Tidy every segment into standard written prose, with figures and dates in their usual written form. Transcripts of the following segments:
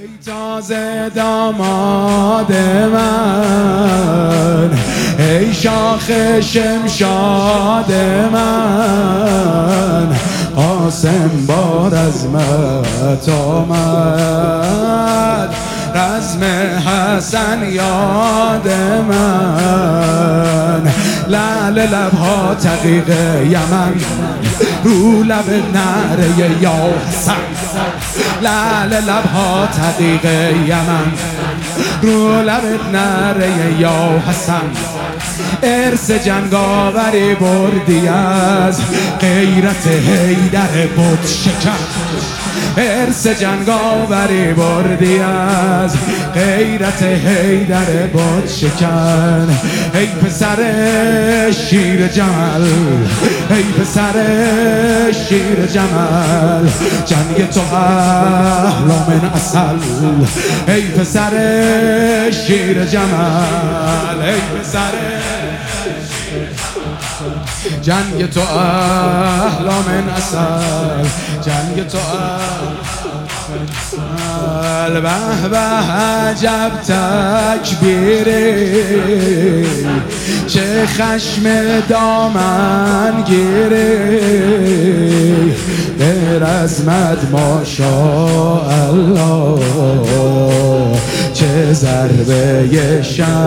ای تازه داماد من، ای شاخ شمشاد من، قاسم بار عظمت آمد، رزم حسن یاد من، لعل لبها تقیق یمن، رو لب نعره یا حسن، لعل لبها تقیق یمن، رو لب نعره یا حسن، ارث جنگاوری بردی از غیرت حیدر بت شکن، ارث جنگاوری بردی از غیرت حیدر بت شکن. ای پسر شیر جمل، ای پسر شیر جمل، جنگ تو احلا من عسل، ای پسر شیر جمل، ای پسر جنگ تو احلا من عسل، جنگ تو احلا به به عجب تکبیری، چه خشم دامن گیری، به رزمت ماشاءالله، چه ضربه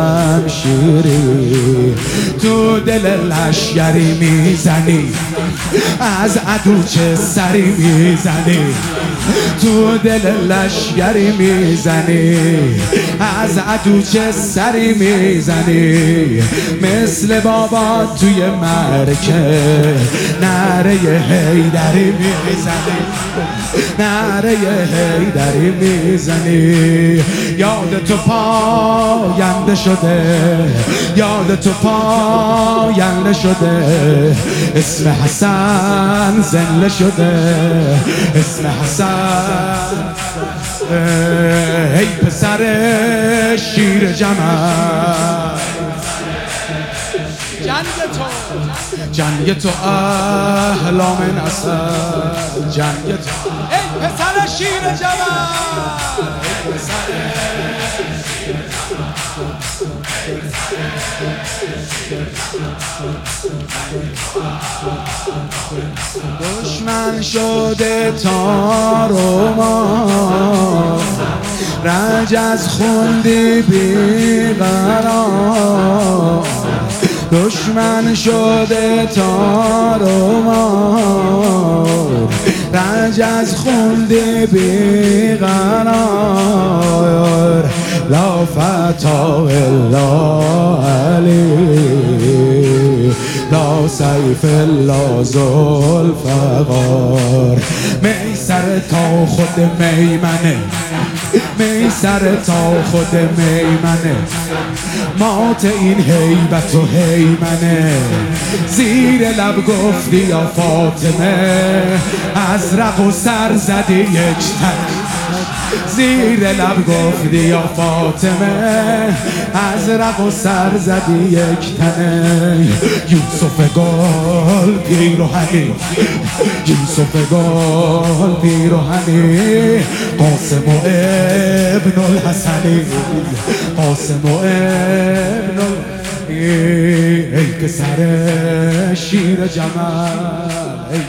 شمشیری، تو دل لشگری میزنی، از عدو چه سری میزنی، تو دل لشگری میزنی، از عدو چه سری میزنی، مثل بابا توی مرکه نعره حیدری میزنی، نعره حیدری میزنی. یاد تو پاینده شده، یاد تو پاینده شده، اسم حسن زنده شده، اسم حسن. ای پسر شیر جمل، جنگ تو احلا من عسل، جنگ تو ای پسر شیر جمل، ای پسر دشمن شده تار و مار، رنج از خوندی بیقرار، دشمن شده تار و مار، رنج از خوندی بیقرار، لا فتا الا علی، لا سیف الا ذوالفقار. میسر تا خود میمنه، میسر تا خود میمنه، مات این هیبت و هیمنه، زیر لب گفتی یا فاطمه، ازرق و سر زدی یک تک، زیر لب گفتی یا فاطمه، ازرق و سر زدی یک تنه. یوسف گل پیراهنی، یوسف گل پیراهنی، قاسم و ابن الحسنی، قاسم و ابن ای پسر شیر جمل، ای